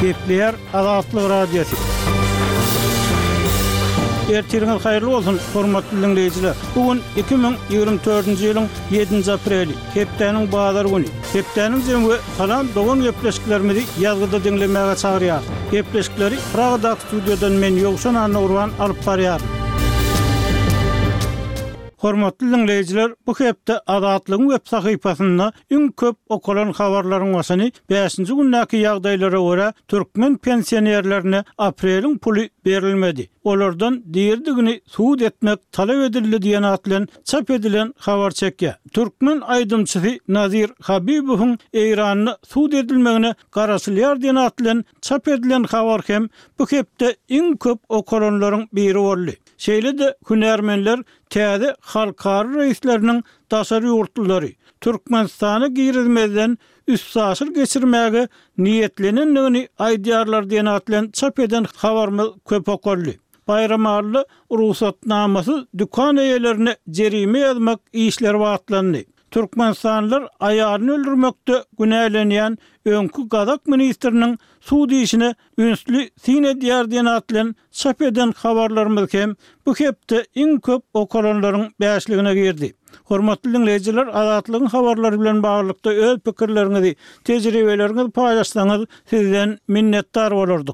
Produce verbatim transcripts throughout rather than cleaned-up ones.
Gepler Azatlyk Radiosu. Ertiriniz hayırlı olsun, hormatly dinleyijiler. Bugün iki bin ýygrimi dördünji ýylyň ýedinji apreli, hepdeniň bazar güni. Hepdeniň jemgy salam dogan gepleşiklerimizi ýazgyda dinlemäge çagyrýar. Gepleşikleri Pragada studiodan men Ýogşan Anurwan alyp barýar. Hormatly dinleyijiler, bu hepde Azatlygyň web sahypasynda iň köp okulan habarlaryň başyny beşinji günnäki ýagdaýlara görä türkmen pensionerlerine apreliň puly berilmedi. Olardan diýerdigini suud etmek talap edildi diýen atlan çap edilen habar çekýär. Türkmen aýdymçysy Nazir Habibowyň Eýranyny suud edilmegine garaşylýar diýen atlan çap edilen habar hem bu hepde iň köp okulanlaryň biri boldy. Şeýle-de hünärmenler täze halkary reisleriniň daşary ýurtlary Türkmenistany girizmeden üst saşyl geçirmäge niýetlenenligini aýdýarlar diýen atlan çap eden habarmy köp okurly. Bayramally ruhsatnamasy dükkan eýelerine jerime ýazmak işleri wagtlandy. Türkmenistanlylar aýaryny öldürmekde günälenýän öňkü gadak ministriniň suud işine ünsli sine diýär diýen atlan çap eden habarlarymyz hem bu hepde iň köp okulanlaryň beşligine girdi. Hormatly dinleyijiler, Azatlygyň habarlary bilen baglykda öz pikirleriňizi, tejribeleriňizi paýlaşsaňyz sizden minnetdar bolardyk.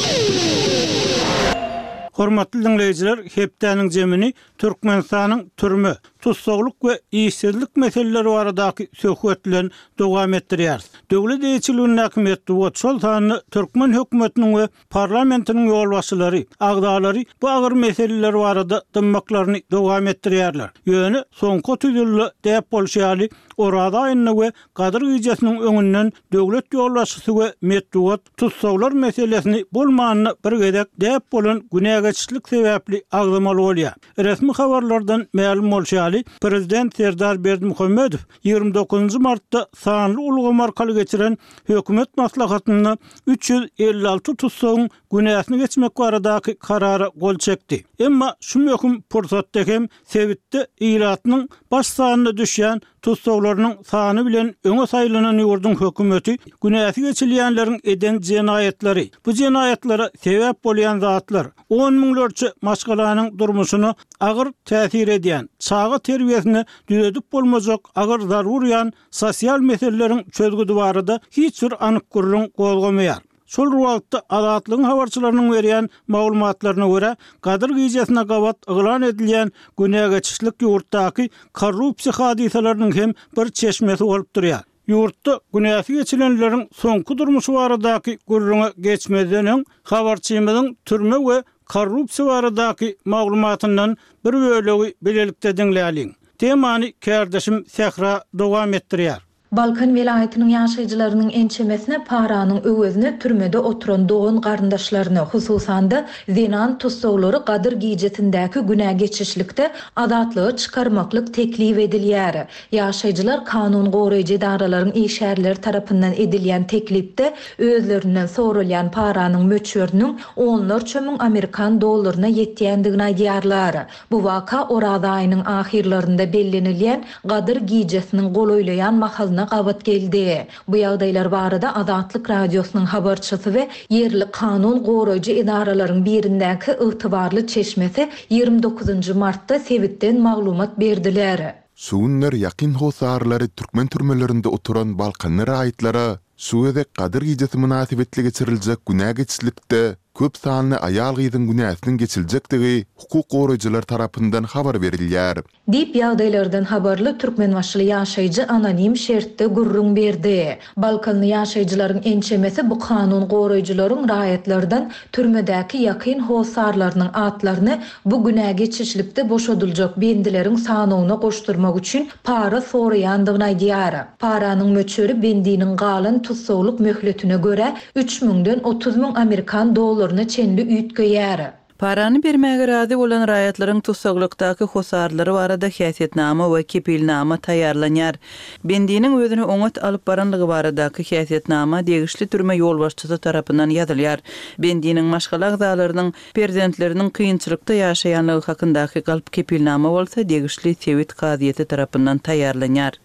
Hormatly dinleyijiler, hepdeniň jemini Türkmenistanyň türme, tutsaglyk we işsizlik meseleleri baradaky söhbetlerini dowam etdirýär. Döwlet eýçiliginiň häkimetli şol sany Türkmen hökümetiniň we parlamentiniň ýolbaşçylary, agdalary bu agyr meseleler barada dymmaklaryny dowam etdirýärler. Ýöne soňky tüzüldü däp bolşýaly orada aýyny we gadyr gyjasnyň öňünden döwlet ýolbaşçysy we metduat tutsaglar meselesini bolmanyny bir gedek däp bolan günägeçlik sebäpli agdamaly bolýar. Resmi habarlardan ma'lum bolşýaly, Prezident Serdar Berdimuhammedow ýygrimi dokuzunji martda sanly ulgamy arkaly geçiren hökümet maslahatyna üç ýüz elli alty tutsagyň günäsini geçmek baradaky karara gol çekdi. Emma şu möhüm pursatda hem Sewitde ýylatynyň baş sanyna düşýän tutsaglarynyň sany bilen öňe saýlanan ýurdun hökümeti günäsi geçilýänleriň eden jenaýetleri, bu jenaýetlere sebäp bolýan zatlar on miňlerçe maşgalanyň durmuşyny agyr täsir edýän, çağa terbiyesini düzedip bolmazak agyr zarurýan sosial meseleleriň çözgüdi barada hiç bir anyk gurulun gozgamaýar. Şol wagtda Azatlygyň habarçylarynyň berýän maglumatlaryna görä, gadyr gyjasyna gawat yglan edilýän günägeçlik ýurtdaky korrupsiýa hadisalarynyň hem bir çeşmesi bolup durýar. Ýurtda günäsi geçilenleriň soňky durmuşy baradaky gurruna geçmedeniň habarçymyzyň türme we korrupsiýa baradaky maglumatyndan bir bölegi bilelikde dinläýäliň. Temany kärdeşim Sehra dowam etdirýär. Balkan vilayetinin ýaşaýjylarynyň ençemesine paranyň öwezine türmede oturan dogan garyndaşlaryny, hususanda zenan tutsaglary gadyr gijetindäki günä geçişlikde azatlygy çykarmaklyk teklif edilýär. Ýaşaýjylar kanun goraýjy idaralaryň işgärleri tarapyndan edilýän teklipde özlerinden sorulýan paranyň möçörünün onlarça müň Amerikan dollaryna ýetýändigini aýdýarlar. Bu waka orada aýynyň ahirlerinde bellenilýän gadyr gijesiniň golaýlayan mahalyna gabat geldi. Bu ýagdaýlar barada Azatlyk radiosynyň habarçysy we yerli kanun goraýjy idaralaryň birindäki ygtybarly çeşmesi ýygrimi dokuzunji martda Sewitden maglumat berdiler. Suunlar ýakyn hosarlary türkmen türmelerinde oturan Balkanlar aýtlara suwede gadyr gyjasy münasibetli geçiriljek günägeçlikde köp sanly aýal gyzyň günäsiniň geçiljekdigi hukuk goraýjylar tarapyndan habar berilýär. Dip ýagdaýlardan habarly türkmen başly ýaşaýjy anonim şertde gurrun berdi. Balkanly ýaşaýjylaryň ençemesi bu kanun goraýjylaryň raýatlardan türmedäki ýakyn hosarlarynyň atlaryny bu günä geçişlikde boşadyljak bendileriň sanawyna goşdurmak üçin para soraýandygyny aýdýar. Paranyň möçöri bendiniň galan tutsaglyk möhletine görä üç miňden otuz miň Amerikan dollaryny çenli üýtgeýär. Parany bermäge razy bolan raýatlaryň tutsaglykdaky hosarlary barada häsiýetnama we kepilnama taýýarlanýar. Bendiniň özüni oňat alyp baranlygy baradaky häsiýetnama degişli türme ýolbaşçysy tarapyndan ýazylýar. Bendiniň maşgal agzalarynyň prezidentleriniň kynçylykda ýaşaýanlygy hakyndaky galyp kepilnama bolsa degişli Sewit gaziýeti tarapyndan taýýarlanýar.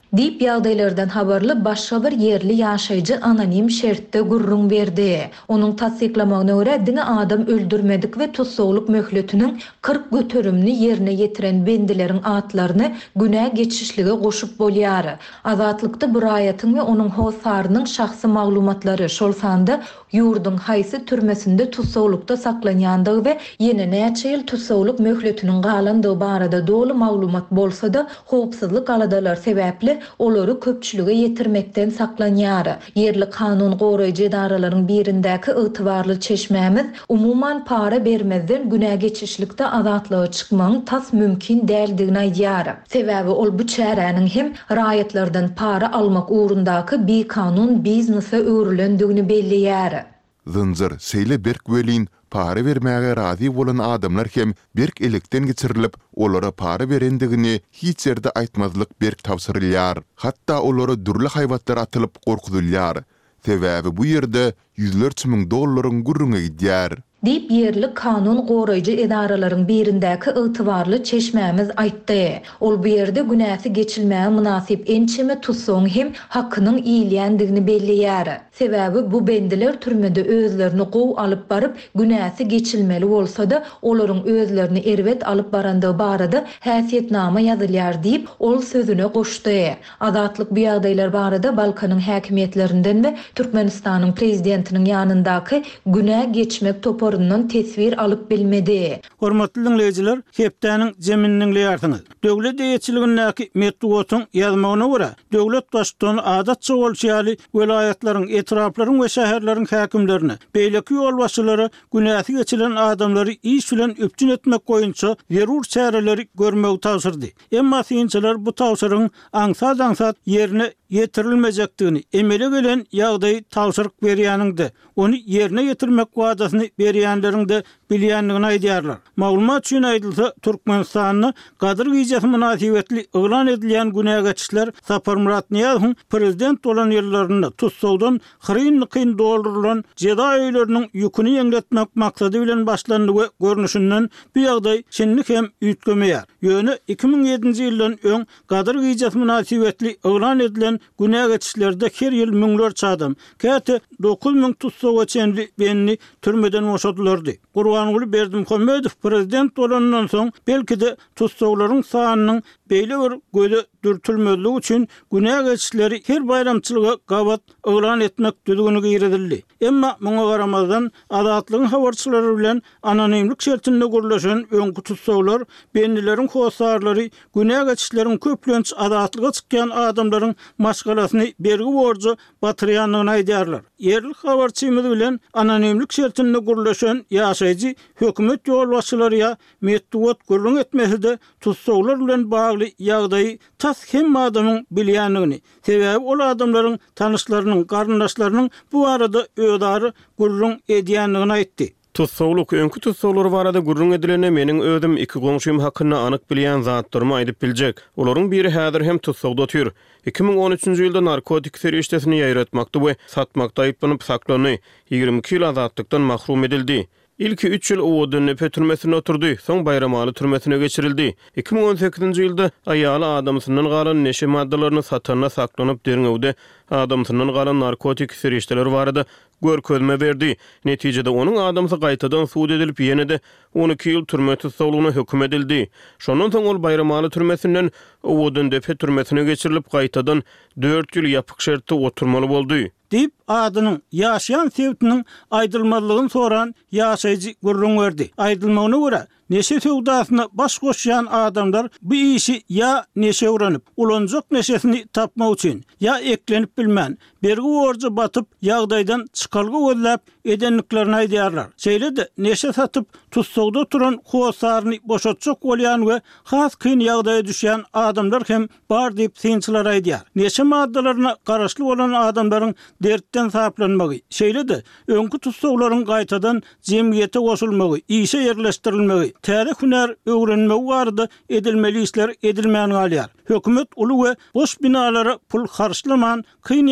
Dip ýagdaýlardan habarly başga bir yerli ýaşaýjy anonim şertde gurrun berdi. Onuň tasdiklamagyna görä diňe adam öldürmedik we tutsaglyk möhletiniň kırk götürümni ýerine ýetiren bendileriň atlaryny günä geçişlige goşup bolýar. Azatlykda bir aýatyň we onuň hosarynyň şahsy maglumatlary şol sanda ýurdun haýsy türmesinde tutsaglykda saklanýandygy we ýene näçe ýyl tutsaglyk möhletiniň galandygy barada dolu maglumat bolsa-da howpsuzlyk aladalar sebäpli olary köpçülüge ýetirmekden saklanýar. Yerli kanun goraýjy edaralaryň birindäki ýytybarly çeşmämiz umuman para bermezden günä geçişlikde azatlyga çykmagyň tas mümkin däldigini aýdýar. Sebäbi ol bu çäräniň hem raýatlardan para almak ugrundaky bir kanun biznese öwrilendigini belliýär. Zınjır seýle berk welin para bermäge razy bolan adamlar hem berk elekden geçirilip olara para berendigini hiç ýerde aýtmazlyk berk tawsyrylýar. Hatda olara durly haýwatlar atylyp gorkudylýar. Sebäbi bu ýerde ýüzlerçe miň dollaryň gurruna gidýär. Dip yerli kanun goraýjy edaralaryň birindäki ýytybarly çeşmämiz aýtdy. Ol bu ýerde günäsi geçilmäge münasip ençeme tutsaň hem hakkynyň iýilýändigini belliýär. Sebäbi bu bendiler türmede özlerini gow alyp baryp günäsi geçilmeli bolsa-da olaryň özlerini erwet alyp barandygy barada häsiýetnama ýazylýar diýip ol sözüne goşdy. Azatlyk bu ýagdaýlar barada Balkanyň häkimiýetlerinden we Türkmenistanyň prezidentiniň ýanyndaky günä geçmek topor tesvir alıp bilmedi. Hormatly dinleyijiler, hepdäniň jeminiň ýartyňyz. Döwlet eýetçiligindäki metduwatyň ýazmagyna görä, döwlet başçylygyny adatça bolýaly welayatlaryň, etraplaryň we şäherleriň häkimlerini, beýleki ýol başçylary günäsi geçilen adamlary iş bilen öpçün etmek goýunça zerur çäreleri görmegi tawsyrdy. Emma synçylar bu tawsyryň aňsat-aňsat ýerine ýetirilmejekdigini, emele gelen ýagdaý tawsyryk berýäninde, onu ýerine ýetirmek wadasyny berýänleriň de bilýändigini aýdýarlar. Maglumat üçin aýdylsa, Türkmenistanyň gadyr giýjesi münasibetli ýylan edilýän günä geçişler Sapar Murat Niýazowyň prezident bolan ýyllaryny tutsagdan hyryn-hyryn doldurulan jeda öýleriniň ýüküni ýeňletmek maksady bilen başlandy we görnüşinden bu ýagdaý şenlik hem üýtgemeýär. Ýöne iki ming ýedinji ýyldan öň gadyr giýjesi münasibetli ýylan edilen günä geçişlerde her ýyl müňler çadam, käte dokuz ming tutsaga çenli benni türmeden boşadylardy. Gurbanuly Berdimuhammedow prezident bolandan soň belki de tutsaglaryň sanynyň beýle bir göze dürtülmezligi üçin günä geçişleri her bayramçylyga gabat ýylan etmek düzgünü giýredildi. Emma muňa garamazdan azatlygyň habarçylary bilen anonimlik şertinde gurlaşan öňkü tutsaglar bendilerin hosarlary günä geçişleriň köplenç azatlyga çykýan adamlaryň maşgalasyny bergi borçy batyrýanlygyny aýdýarlar. Yerli habarçymyz bilen anonimlik şertinde gurlaşan ýaşaýjy hökümet ýol başçylary ýa metduwat gurrun etmesinde tutsaglar bilen bagly ýagdaýy tas hem adamyň bilýändigini, sebäbi ol adamlaryň tanyşlarynyň, garyndaşlarynyň bu arada öýdary gurrun edýändigini aýtdy. Tutsaglyk öňkü tutsaglar barada gurrun edilene meniň özüm iki goňşym hakyna anyk bilýän zatlarymy aýdyp biljek. Olaryň biri häzir hem tutsagda otyr. iki ming on üçinji ýylda narkotik serişdesini ýaýratmakda we satmakda aýyplanyp saklany, ýygrimi iki ýyl azatlykdan mahrum edildi. İlki üç ýyl Owodun Nepe türmesine oturdy, soň Bayramaly türmesine geçirildi. iki ming on sekizinji ýylda aýaly adamsynyň galan neşe maddalaryny satanyna saklanyp derňewde adamsynyň galan narkotik serişdeler barada görkezme berdi. Netijede onun adamsy gaýtadan suud edilip ýene-de on iki ýyl türme tutsaglygyna höküm edildi. Şondan soň ol Bayramaly türmesinden Owodun Nepe türmesine geçirilip gaýtadan dört ýyl ýapyk şertde oturmaly boldy. Dip adynyň ýaşaýan sebäpiniň aýdylmalygyny soran ýaşaýjy gurrun berdi. Aýdylmagyna görä neşe sowdasyna baş goşýan adamlar bu işi ya neşe uranyp, ulanjak neşesini tapmak üçin ya eklenip bilmän, bergi borçy batyp ýagdaýdan çykalgy gözläp edenliklerini aýdýarlar. Şeýle-de neşe satyp tutsagda turan hosaryny boşatjak bolýan we has kyn ýagdaýa düşýän adamlar hem bar diýip synçylar aýdýar. Neşe maddalaryna garaşly bolan adamlaryň dertden saplanmagy, şeýle-de öňkü tutsaglaryň gaýtadan jemgyýete goşulmagy, işe ýerleşdirilmegi, täze hüner öwrenmegi barada edilmeli işler edilmän galýar. Hökümet uly we boş binalara pul harçlaman, kyn ýagdaýlar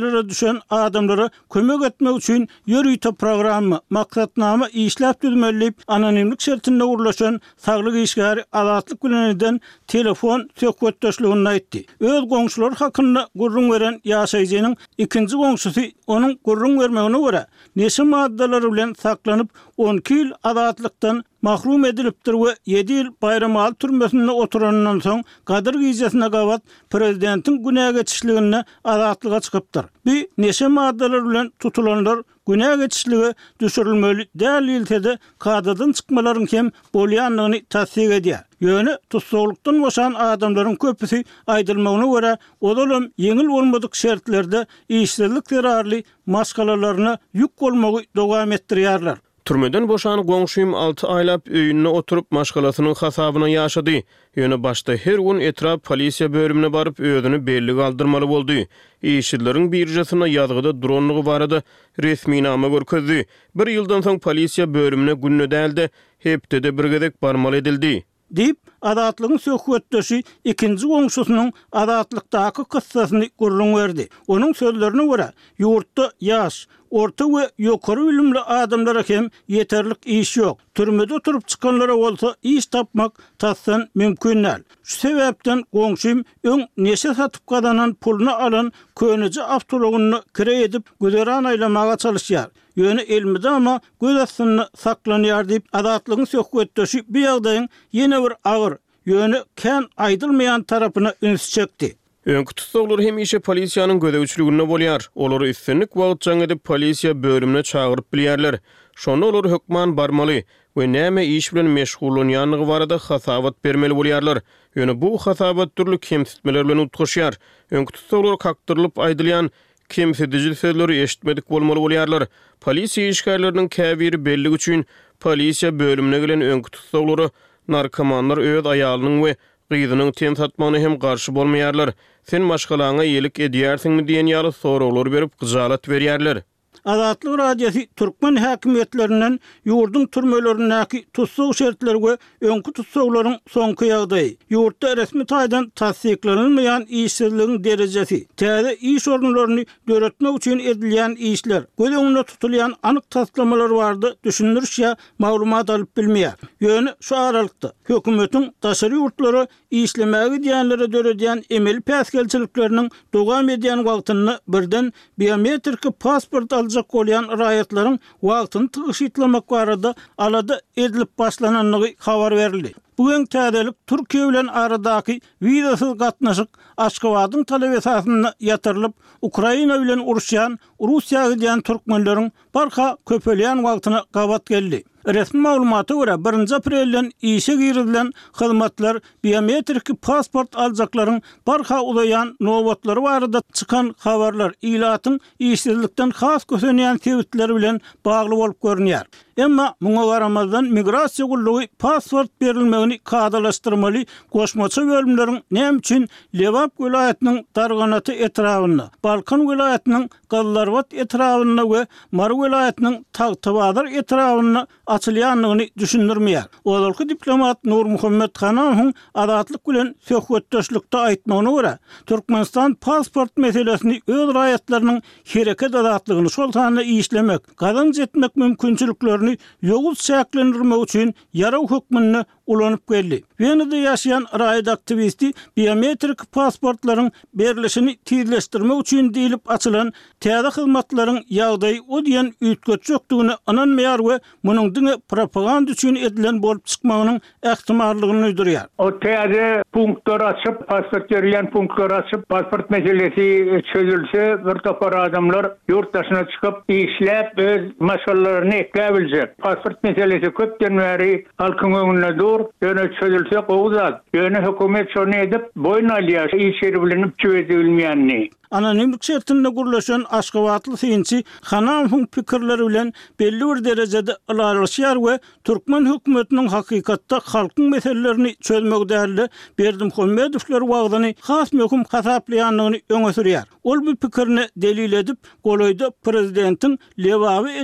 meselelere düşen adamlara kömek etmek üçün yürüyte programı, maksatnama işlep düzmelleyip anonimlik şertinde uğurlaşan sağlık işgari azatlık bileniden telefon sökvettöşlüğünü aytti. Öz goňşular hakkında gurrun veren yaşayıcının ikinci goňşusu onun gurrun vermeğine göre neşe maddeleri bilen saklanyp on iki yıl azatlıktan mahrum edilipdir we yedi yıl bayramal türmesinde oturandan soň Kadir Gijesine gabat prezidentin günäge geçişligine azatlyga çykypdyr. Bir neşe maddeler bilen tutulanlar günäge geçişlige düşürilmeli dälilde kadadan çykmalaryň hem bolýanlygyny tasdik edýär. Ýöne tutsaglykdan boşan adamlaryň köpüsi aýdylmagyna görä odalam yeňil bolmadyk şertlerde işsizlik terarly maskalalarına ýük bolmagy dowam etdirýärler. Türmeden boşan goňşym altı aýlap öýünde oturup maşgalasynyň hasabyna ýaşady. Ýöne başda her gün etrap polisiýa bölümine baryp özüni belli galdyrmaly boldy. Işçileriň birjasyna ýazgyda dronlugy barada resmi nama görkezdi. Bir ýyldan soň polisiýa bölümine günne däldi, hepde bir gezek barmaly edildi. Dip adatlygyň söhbetdeşi ikinji goňşusynyň adatlykdaky kyssasyny gurrun berdi. Onuň sözlerine görä, ýurtda ýaş, orta we ýokary bilimli adamlara hem yeterlik iş ýok. Türmede oturup çykanlara bolsa iş tapmak tassan mümkin näl. Şu sebäpden goňşym öň neşe satyp gadanan puluny alan köneji awtologyny kire edip güzeran aýlamaga çalışýar. Ýöne elmide ama göz astyny saklanýar diýip adatlygyň söhbetdeşi bu ýagdaýyň ýene bir agyr, ýöne kän aýdylmaýan tarapyna üns çekdi. Öňkü tutsaglar hem işe polisiýanyň gödegçiliginde bolýar. Olary üstünlik wagt jaň edip polisiýa bölümine çagyryp bilýärler. Şonu olar hökman barmaly we näme iş bilen meşgullanýanlygy barada hasabat bermeli bolýarlar. Ýöne bu hasabat türlü kemsitmeler bilen utgaşýar. Öňkü tutsaglar kakdyrylyp aýdylýan kemsitici sözleri eşitmedik bolmaly bolýarlar. Polisiýa işgärleriniň käbiri belli üçin polisiýa bölümine gelen öňkü tutsaglary narkomanlar öz aýalynyň we gyzynyň tem satmagyna hem garşy bolmaýarlar. Sen maşgalaňa ýelik edýärsiňmi diýen ýaly sorawlar berip gyzalat berýärler. Azatlyk radiosi Türkmen häkimetlerinden ýurdun türmelerindäki tutsag şertleri we öňkü tutsaglaryň soňky ýagdaýy, ýurtda resmi taýdan tasdiklenilmeýän işsizligiň derejesi, täze iş organlaryny döretmek üçin edilýän işler, göz öňünde tutulýan anyk taslamalar bardy, düşünürşä maglumat alyp bilmeýär. Ýöne şu aralykda hökümetiň daşary ýurtlary işlemäge diýenlere döredýän emel päsgelçilikleriniň dowam edýän wagtyny birden biometrik pasport aljak bolýan raýatlaryň wagtyny tygyşytlamak barada alada edilip başlananlygy habar berildi. Bugün täzelik Türkiýe bilen aradaky wizasyz gatnaşyk Aşgabatyň talep esasyna ýatyrylyp Ukraina bilen uruşýan Russiýa giden türkmenleriň barha köpelýän wagtyna gabat geldi. Resmi maglumata görä birinji aprelden işe girilen hyzmatlar biometrik pasport aljaklaryň barha ulaýan nowatlary barada çykan habarlar ilatyň işsizlikden has kösenýän sebäpleri bilen bagly bolup görünýär. Emma muňa garamazdan migrasiýa gullugy pasport berilmegini kadalaşdyrmaly goşmaça bölümleriň näme üçin Lewap vilayatynyň Darganaty etrawyna, Balkan vilayatynyň Gallarbat etrawyna we Mar vilayatynyň Tagtabadar etrawyna açylýanlygyny düşündirmeýär. Olarky diplomat Nur Muhammed Hanaň adatlyk bilen söhbetdeşlikde aýtmagyna görä, Türkmenistan pasport meselesini öz raýatlarynyň hereket adatlygyny şol sany işlemek, gadan jetmek mümkinçiliklerini ýogul şäklendirmek üçin ýaraw hökmüne ulanyp geldi. Wenede ýaşaýan raýat aktivisti biometrik pasportlaryň berilişini tizleşdirmek üçin diýilip açylan täze hyzmatlaryň ýagdaýy o diýen üýtgeç ýokdugyny ananmaýar we munyň diňe propaganda üçin edilen bolup çykmagynyň ähtimallygyny öýdürýär. O täze punktlar açyp, pasport berilýän punktlar açyp, pasport meselesi çözülse bir topar adamlar ýurtdaşyna çykyp işläp öz maşgallalaryny ekläbiljek. Pasport meselesi köpden beri halkyň öňünde dur, ýöne çözülse gowzat. Ýöne hökümet şonu edip boyun alýar, iş ýeri bilen çözebilmeýänni. Anonimlik şertinde gurlaşan Aşgabatly synçy Hanaň pikirleri bilen belli bir derejede alaşýar we Türkmen hökümetiniň hakykatda halkyň meselelerini çözmekdäli Berdimuhammedowler wagtyny has möhüm hasaplaýanlygyny öňe sürýär. Ol bu pikirini delil edip, goloýda prezidentiň lewawy eden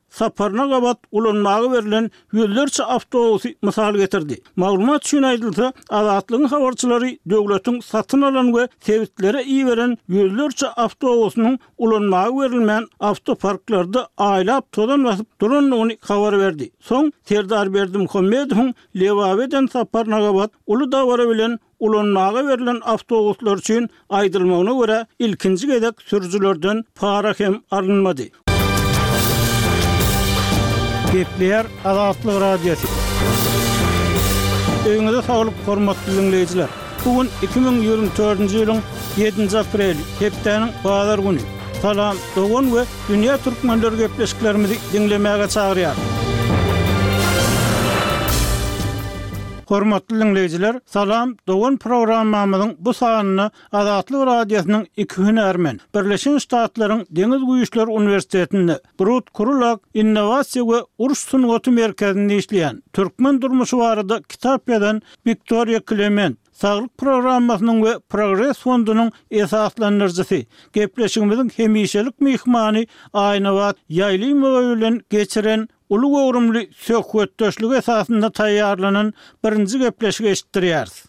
saparına gabat ulanmagy berilen yüzlerçe avtobusy misal getirdi. Maglumat üçin aýdylsa, azatlygyň habarçylary döwletiň satyn alan we sewitlere iyi veren yüzlerçe avtobusynyň ulanmagy berilmän avtoparklarda aýlap todan basyp duranlygyny habar berdi. Soň Serdar Berdimuhammedowyň Lewaweden saparına gabat uly dawara bilen ulanmagy berilen avtobuslar üçin aýdylmagyna görä ilkinji gedek sürüjilerden para hem alınmady. Gepler Azatlyk Radiosu. Öňüňizde saglyk, hormatly dinleýijiler. Bugün iki bin ýygrimi dördünji ýylyň ýedinji apreli, hepdeniň bazar güni. Salam, dogan we dünýä türkmenleri gepleşiklerimizi dinlemäge çagyrýar. Hormatly dinleýijiler, salam, dogan programmamyzyň bu sanyny Azatlyk Radiosynyň iki hünärmen, Birleşen Ştatlaryň Deňiz Güýçleri Uniwersitetinde Brut Kurulak Innovasiýa we Uruş Sunugaty merkezinde işleýän türkmen durmuşy barada kitap ýazan Victoria Clement Saglyk programmasynyň we Progress fondunyň esaslanyrjysy. Gepleşigimiziň hemişelik mehmany Aýnawat Ýaýlymowa bilen geçiren uly gowrumly söhbetdeşlik esasynda taýýarlanan birinji gepleşik eşitdirýäris.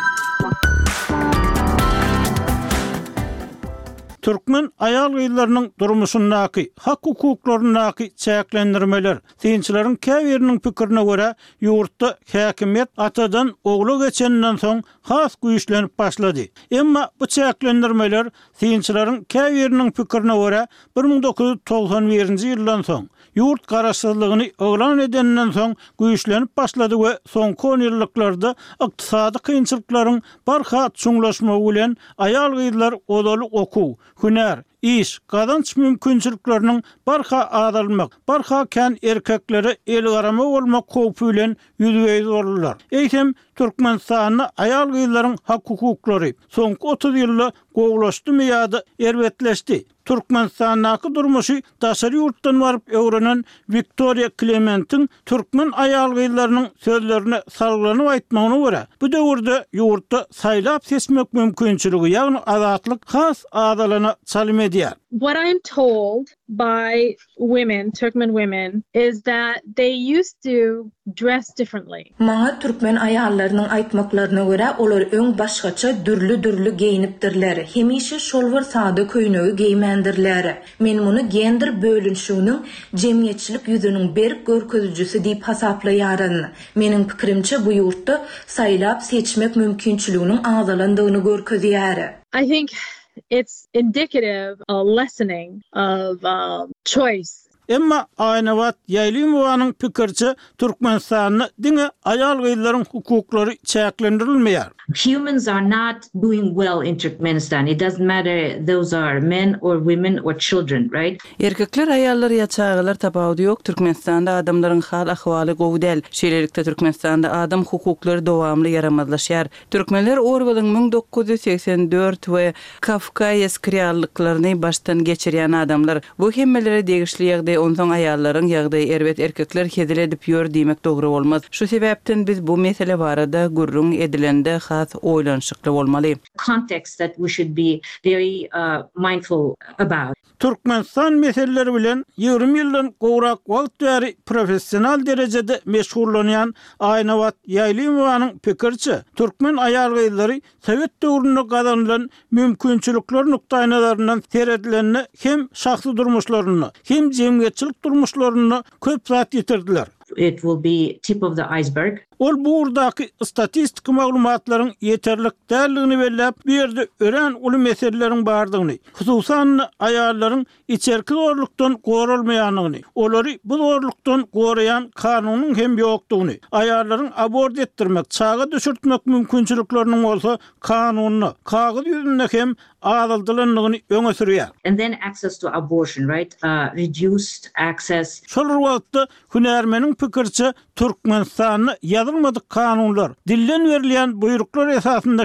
Türkmen aýal gyýlarynyň durmuşyndaky, hak hukuklarynyň çäklendirmeler, synçylaryň käbiriniň pikirine görä, ýurtda häkimet atadan ogla geçenden soň has güýçlenip başlady. Emma bu çäklendirmeler synçylaryň käbiriniň pikirine görä bir ming dokuz ýüz togsan birinji ýyldan soň ýurt garaşsyzlygyny oglan edenden soň güýçlenip başlady we soňky on ýyllyklarda ykdysady kynçylyklaryň barha çuňlaşmagy bilen aýal gyýlar odaly okuw, hünär, iş, kazanç mümkinçiliklerinin barha adalmak, barha kän erkeklere el garama olmak howpy bilen ýüzüge zorlar. Eýsem Türkmenistanyň aýal gyýlaryň hak hukuklary soňky otuz ýylda gowlaşdymy ýa-da erbetleşdi. Türkmenistanyň durmuşy daşary ýurtdan baryp öwrenen Victoria Clement'in türkmen aýal gyýlarynyň sözlerine salgylanyp aýtmagyna görä, bu döwürde ýurtda saýlap seçmek mümkinçiligi, ýagny azatlyk has adalana çalym edýär. What I'm told by women, Turkmen women, is that they used to dress differently. Maňa türkmen aýallarynyň aýtmaklaryna görä olar öň başgaça dürlü-dürlü geyinipdirler. Hemişe şolwar sada köýnegi geymendirler. Men muny gender bölünşiginiň jemgyýetçilik ýüzüniň berk görkezüjisi diýip hasaplaýaryn. Meniň pikirimçe bu ýurtda saýlap seçmek mümkinçiliginiň azalandygyny görkezýär. I think it's indicative of lessening of um, choice. Emma Aýnawat Ýaýlymowanyň pikirçe Türkmenistanyň diňe aýal gyýlaryň hukuklary çäklendirilmeýär. Humans are not doing well in Turkmenistan. It doesn't matter those are men or women or children, right? Erkekler aýallar ýa-çağalar tapawdy ýok. Türkmenistanda adamlaryň hal ahwaly gowdel. Şeýlelikde Türkmenistanda adam hukuklary dowamly yaramazlaşýar. Türkmenler Orwell'ın bin dokuz ýüz seksen dört we Kafkaýa krýallyklaryny baştan geçirýän adamlar. Bu hemmelere degişli ýagdaý onsoň aýallaryň ýagdaý erbet erkekler hedil edip ýör diýmek dogry bolmaz. Şu sebäpden biz bu mesele barada gurrun edilende has oýlanşykly bolmaly. Context that we should be very uh, mindful about. Türkmenistan meseleleri bilen ýygrimi ýyldan gowrak wagt bäri professional derejede meşgullanýan Aýnawat Ýaýlymowanyň pikirçe, türkmen aýal gyýlary Sowet döwründe gazanylan mümkinçilikler nukdaýnalaryndan seredilenini hem şahsy durmuşlaryny, hem jemgyýetçilik durmuşlaryny köp zat ýetirdiler. It will be tip of the iceberg. Ol bu urdaky statistik maglumatlaryň ýeterlik däldigini belläp, bu ýerde ören uly meseleleriň bardygyny, hususan aýallaryň içerki zorlukdan gorulmaýanyny, olary bu zorlukdan goraýan kanunyň hem ýokdugyny, aýallaryň abort etdirmek, çağa düşürtmek mümkinçilikleriniň bolsa kanunyny, kagyz ýüzünde hem adaldylanlygyny öňe sürýär. And then access to abortion, right? Uh, reduced access. Şol wagtda hünärmeniň pikirçe Türkmenistanyň ýazylmadyk kanunlar, dilden berilýän buyruklar esasında hem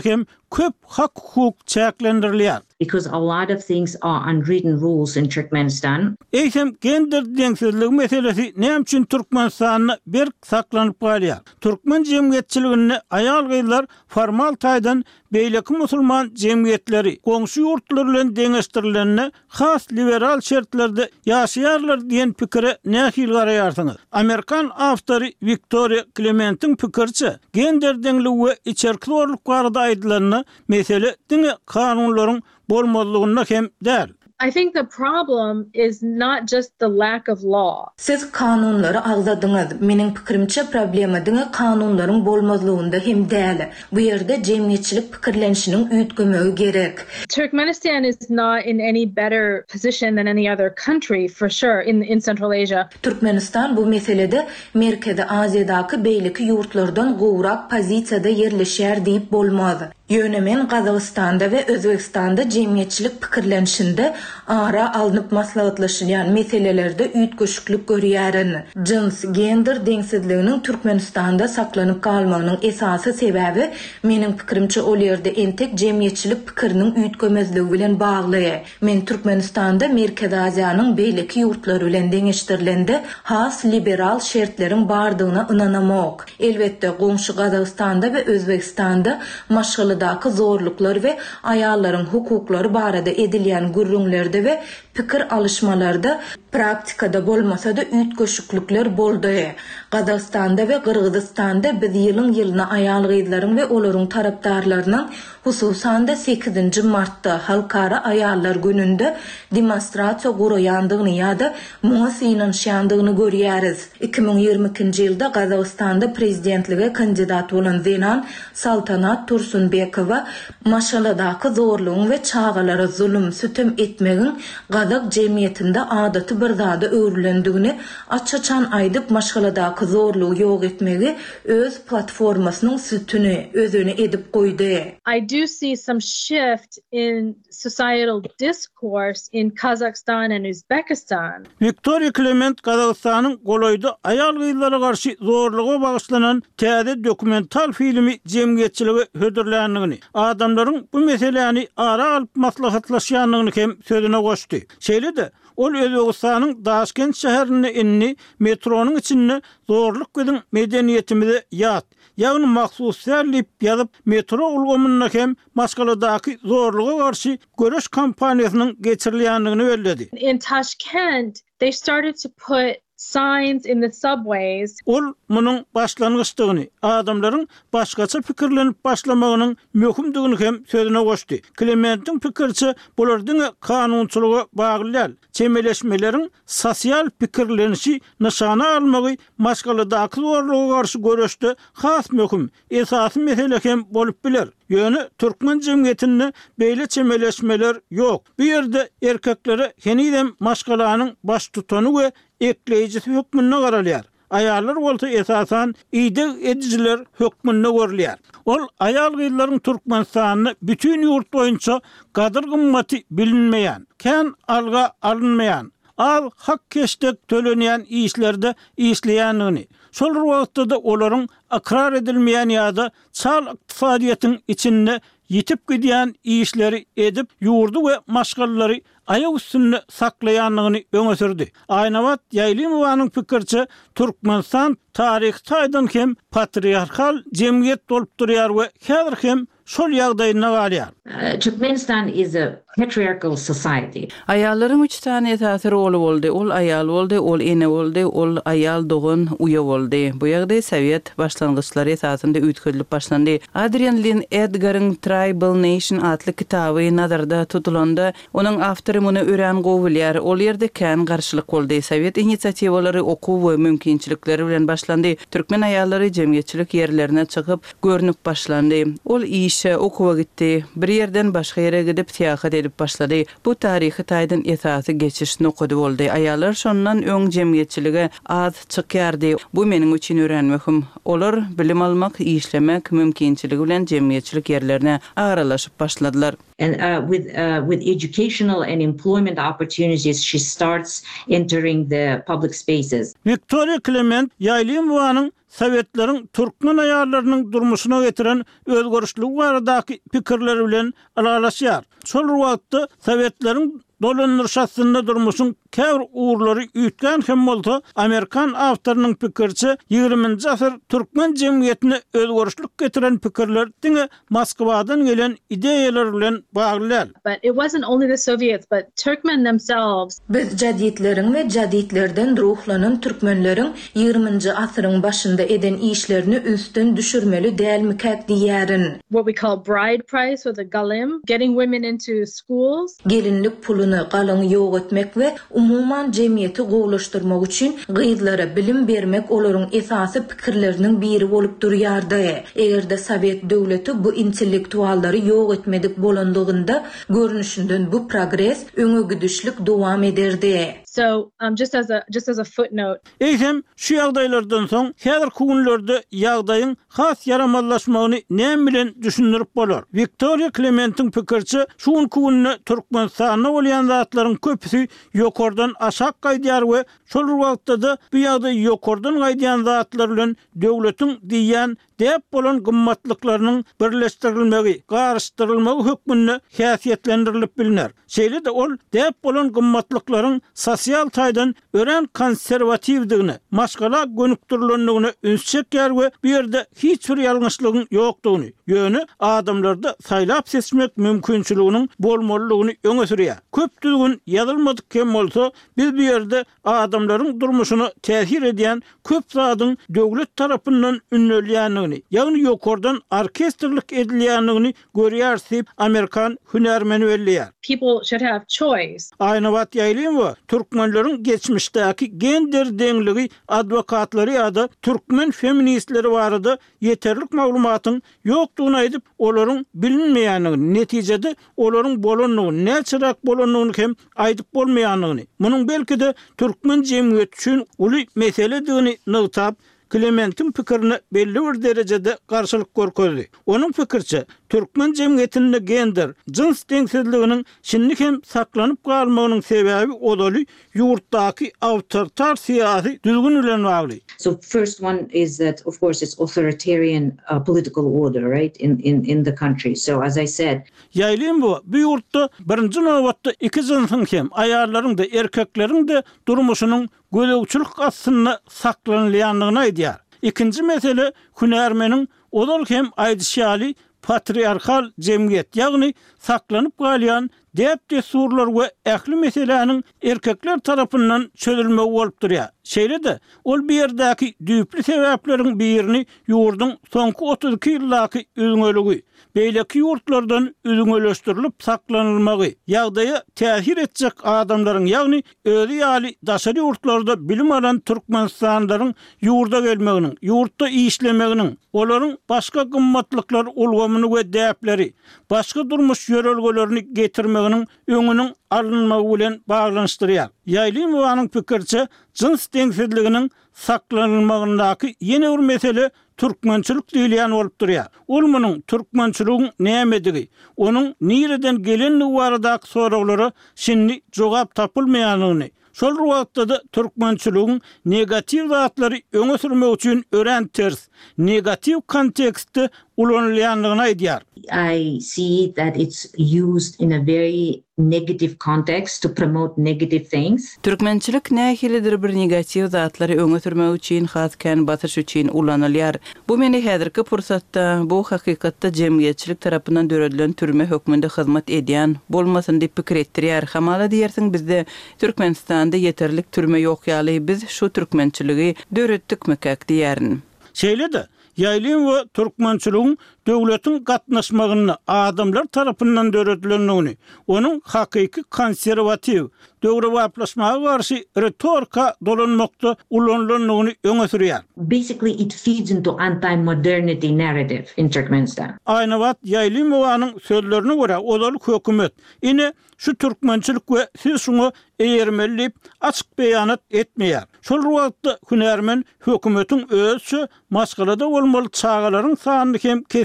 köp hak hukuk çäklendirilýär. Because a lot of things are unwritten rules in Turkmenistan. Eýsem gender deňsizligi meselesi näme üçin Türkmenistanyny bir saklanyp galýar? Türkmen jemgyýetçiligini aýal gyzlar formal taýdan beýleki musulman jemgyýetleri goňşy ýurtlar bilen deňeşdirilenine has liberal şertlerde ýaşaýarlar diýen pikire nähil garaýarsyňyz? Amerikan awtory Victoria Clementin pikirçe, gender deňligi we içerki zorluk barada aýdylanyny mesele diňe kanunlaryň bolmazlygyna hem däl. I think the problem is not just the lack of law. Siz kanunları agzadyňyz. Meniň pikirimçe problema diňe kanunlaryň bolmazlygynda hem däl. Bu ýerde jemgyýetçilik pikirlenişiniň üýtgemegi gerek. Turkmenistan is not in any better position than any other country for sure in in Central Asia. Türkmenistan bu meselede Merkezi Aziýadaky beýleki ýurtlardan gowrak pozisiýada ýerleşýär diýip bolmaz. Ýönemen Gazagystanda we Özbekistanda jemgyýetçilik pikirlenişinde ara alınıp maslahatlaşılan meselelerde üýtgeşiklik görýärin. Jins, gender deňsizliginiň Türkmenistanda saklanyp kalmagynyň esasy sebebi meniň pikirimçe ol ýerde entek jemgyýetçilik pikiriniň üýtgemezligi bilen bagly. Men Türkmenistanda Merkezi Aziýanyň beýleki ýurtlary bilen deňeşdirilende has liberal şertleriň bardygyna ynanamok. Elbetde goňşy Gazagystanda we Özbekistanda maşgalydaky zorluklar we aýallaryň hukuklary barada edilýän gürrüňlerde we pikir alışmalarda praktikada bolmasa da üýtgeşiklikler boldy. Gazagystanda we Kyrgyzstanda biz ýylyň ýylyna aýal gyzlaryň we olaryň tarapdarlarynyň hususan da sekizinji martda Halkara Aýallar gününde demonstrasiýa guraýandygyny ýa-da muňa synanşýandygyny görýäris. iki bin ýygrimi ikinji ýylda Gazagystanda prezidentlige kandidat bolan Zenan Saltanat Tursunbekowa maşgaladaky zorlugyň we çağalara zulüm sütüm etmegiň Gazak jemgyýetinde adaty bir zada öwrülendigini açaçan aýdyp maşgaladaky zorlugy ýok etmegi öz platformasynyň sütüni özüne edip goýdy. I do see some shift in societal discourse in Kazakhstan and Uzbekistan. Victoria Clement Kazakstanyň goloýda aýal gyzlara garşy zorlugy bagyşlanan täze dokumental filmi jemgyýetçiligi hödürländigini, adamlaryň bu meseleni ara alyp maslahatlaşýandygyny hem sözüne goşdy. Şeýle-de ol Özbekistanyň Daşkent şäherine inni metronyň içinde zorluk gödüň medeniýetimize ýat. Ýagny maksus serlip ýazyp metro ulgamyna hem maşgaladaky zorluga garşy göreş kampaniýasynyň geçirilýändigini bellädi. In Tashkent, they started to put signs in the subways. Ol munyň başlangyçdygyny, adamlaryň başgaça pikirlenip başlamagynyň möhümdigini hem sözüne goşdy. Clementin pikirçe bular diňe kanunçylyga bagly çemeleşmeleriň sosial pikirlenişi nişana almagy maşgaladaky zorluga garşy göreşde has möhüm, esasy mesele hem bolup biler. Ýöne Türkmen jemgyýetinde beýle çemeleşmeler ýok. Bu ýerde erkeklere henidem maşgalanyň baş tutany we ekleýijisi hökmüne garalýar. Aýallar bolsa esasan ýydy edijiler hökmüne görülýär. Ol aýal gyzlaryň Türkmenistanyny bütün ýurt boýunça gadyr gymmaty bilinmeýän, kän alga alınmaýan, al hak keştek tölenýän işlerde işleýändigini, şol wagtda olaryň akrar edilmeýän ýa-da çal ykdysadyýatyň içinde yitip gidýän işleri edip ýurdu we maşgallary aýak üstünde saklaýanlygyny öňe sürdi. Aýnawat Ýaýlymowanyň pikirçe Türkmenistan taryhda aýdan hem patriarkal jemgyýet bolup durýar we häzir hem şol ýagdaýyna galýar. Uh, Turkmenistan is a patriarchal society. Aýallaryň üç tane esasy roli boldy. Ol aýal boldy, ol ene boldy, ol aýal dogun uýa boldy. Bu ýagdaý Sowet başlangyçlary esasynda üýtgedilip başlandy. Adrian Lynn Edgar'ın Tribal Nation adly kitaby nazarda tutulanda, onuň awtory muny ören gowulýar. Ol ýerde kän garşylyk boldy. Sowet inisiatiwalary okuw we mümkinçilikleri bilen başlandy. Türkmen aýallary jemgyýetçilik ýerlerine çykyp görnüp başlandy. Ol işe okuwa gitdi. Bir ýerden başga ýere gidip tiýahat edip başlady. Bu taryhy taýdan esasy geçişini okudy boldy. Aýallar şondan öň jemgyýetçilige az çykýardy. Bu meniň üçin öğrenmekm. Olar bilim almak, işlemek mümkinçiligi bilen jemgyýetçilik ýerlerine aralaşyp başladylar. And uh, with uh, with educational and employment opportunities, she starts entering the public spaces. Victoria Clement Ýaýlymowanyň Sovetlerin Türkmen ayarlarının durmuşuna getiren özgörüşlüğü baradaky pikirleri bilen aralaşýar. Şol wagtda Sovetlerin dolanırşasında durmuşun käwr uğurları ütgen hem bolsa Amerikan awtorynyň pikirçi ýygrüminji asyr türkmen jemgyýetine özgörüşlük getiren pikirler diňe Moskwadan gelen ideýalar bilen baglylar. But it wasn't only the Soviets, but Turkmen themselves. Biz jadidlerin we jadidlerden ruhlanan türkmenlerin ýygrüminji asyryň başynda eden işlerini üstün düşürmeli dälmikak diýärin. What we call bride price or the galim, getting women into schools. Gelinlik puluny galyň ýok etmek we umuman jemgyýeti gowlaşdyrmak üçin gyzlara bilim bermek olaryň esasy pikirleriniň biri bolup durýardy. Egerde Sovet döwleti bu intellektuallary ýok etmedik bolandygynda görnüşinden bu progress öňe gidişlik dowam ederdi. So um, just as a just as a footnote. Eýsem şu ýagdaýlardan soň häzirki günlerde ýagdaýyň has yaramallaşmagyny näme bilen düşündirip bolar. Victoria Clementin pikirçi şu gününe Türkmenistana bolýan zatlaryň köpüsi ýokardan aşak gaýdýar we şol wagtda da bu ýagdaý ýokardan gaýdýan zatlar bilen döwletiň diýen dep bolan gymmatlyklarynyň birleşdirilmegi, garşdyrylmagy hökmünde häsiýetlendirilip bilinär. Şeýle de ol dep bolan gymmatlyklaryň sosial taýdan ören konserwatiwdigini, maşgala gönükdirilendigini ünsçekler we bu ýerde hiç bir ýalňyşlygyň ýokdugyny, ýöne adamlarda saýlap seçmek mümkinçiliginiň bolmalygyny öňe sürýär. Köp düzgün ýazylmadyk kem bolsa, biz bu ýerde adamlaryň durmuşyny täsir edýän köp zadyň döwlet tarapyndan ünlenýändigini, ýagny ýokardan orkestrlik edilýändigini görýärsiz Amerikan hünärmeni belliýär. People should have choice. Aýna wat ýaýlym we türkmenleriň geçmişdäki gender deňligi adwokatlary ýa-da türkmen feministleri barada ýeterlik maglumatyň ýokdugyny aýdyp, olaryň bilinmeýändigini, netijede olaryň bolanlygyny, näçirak bolanlygyny hem aýdyp bolmaýanlygyny, munyň belki de türkmen jemgyýeti üçin uly meseledigini nygytap, Clementin pikirini belli bir derecede karşılık görkezdi. Onun pikirçe, Türkmen jemgyýetinde gender, jins deňsizliginiň şinlik hem saklanyp galmagynyň sebebi odaly ýurtdaky awtoritar syýasy düzgün bilen bagly. So first one is that of course it's authoritarian uh, political order, right, in in in the country. So as I said, ýaýlym bu, bu ýurtda birinji nowatda iki jynsyň hem aýarlaryň da erkekleriň de durmuşynyň gödegçilik asyna saklanylýanlygyny aýdýar. İkinci mesele hünärmeniň odal hem aýdyşýaly patriarkal jemgyýet, ýagny saklanyp galýan dep desurlar we ähli meseleniň erkekler tarapyndan çözülmegi bolup durýar. Şeýle de ol bir ýerdäki düýpli sebepleriň birini ýurduň soňky otuz iki ýyldaky üzüňöligi, beýleki ýurtlardan üzüňöleşdirilip saklanylmagy, ýagdaýa täsir etjek adamlaryň, ýagny özi ýaly daşary ýurtlarda bilim alan türkmenistanlaryň ýurda gelmeginiň, ýurtda işlemeginiň, olaryň başga gymmatlyklar ulgamyny we däpleri, başga durmuş ýörelgelerini getirmeginiň öňüniň alınmagy bilen baglanyşdyrýar. Ýaýlym wanyň pikirçe, jins deňsizliginiň saklanylmagyndaky ýene bir mesele türkmençilik diýilýän bolup durýar. Ol munyň türkmençiligiň nämetigi, onuň nireden gelenligi baradaky soraglary şinni jogap tapylmaýanlygyny, şol wagtda da türkmençiligiň negativ zatlary öňe sürmek üçin ören ters, negativ kontekstde ulanylýanlygyny aýdýar. I see that it's used in a very negative context to promote negative things. Türkmençilik nähilidir bir negativ zatlary öňe sürmek üçin hasken batyş üçin ulanylýar. Bu meni häzirki pursatda bu hakykatda jemgyýetçilik tarapyndan döredilen türme hökmünde hyzmat edýän bolmasyn diýip pikir etdirýär. Hamala diýersiň bizde Türkmenistanda ýeterlik türme ýok ýaly biz şu türkmençiligi döretdikmekak diýärin. Şeýle de ýaýlym we türkmençiligiň döwletiň gatnaşmagyny adamlar tarapyndan döredilenligini, onuň hakyky konserwatiw, döwre waplaşmaga garşy retorika dolanmakda ulanylanyny öňe sürýär. Basically, it feeds into anti-modernity narrative in Turkmenistan. Aýna wat ýaýlym wanyň sözlerine görä, odaly hökümet ine şu türkmençilik we siz şunu eýermelip açyk beýanat etmeýär. Şol wagtda hünärmen hökümetiň özü maşgalada bolmaly çağalaryň sanyny hem keskin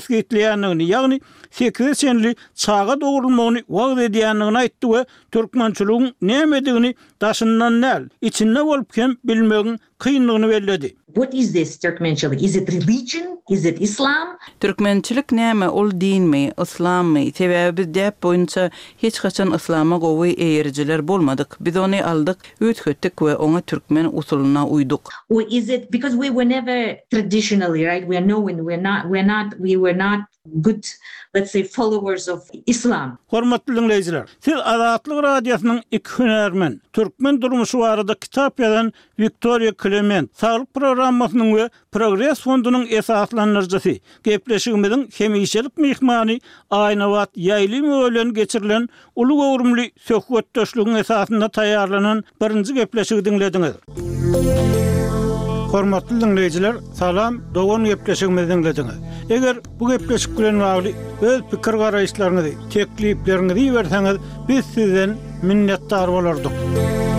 eskitleýändigini, ýagny sekiz senli çağa dogurulmagyny wagt edýändigini aýtdy we türkmençiligiň nämedigini daşyndan näl, içinde bolup hem bilmegiň kynlygyny belledi. What is this Turkmençilik? Is it religion? Is it Islam? Türkmençilik näme? Ol dinmi, islammy? Sebäbi biz däp boýunça hiç haçan islama gowy eýerjiler bolmadyk. Biz ony aldyk, ötgetdik we oňa türkmen usulyna uyduk. Or is it because we were never traditionally, right? We are knowing we're not we're not we were not good, let's say, followers of Islam. Hormatly dinleyijiler, siz Azatlyk radiosynyň iki hünärmen, türkmen durmuşy barada kitap ýazan Victoria Clement saglyk programmasynyň we Progress fondunyň esaslandyrjysy, gepleşigimiziň hemişelik mihmany Aýnabat ýaýly ölen geçirilen uly gowrumly söhbetdeşligiň esasynda taýýarlanan birinji gepleşigi dinlediňiz. Hormatly dinleyijiler, salam, dogan gepleşigimizi dinlediňiz. Eger bu gepleşik bilen bagly öz pikir garaýşlaryňyzy, tekliplerinizi berseňiz, biz sizden minnetdar bolardyk.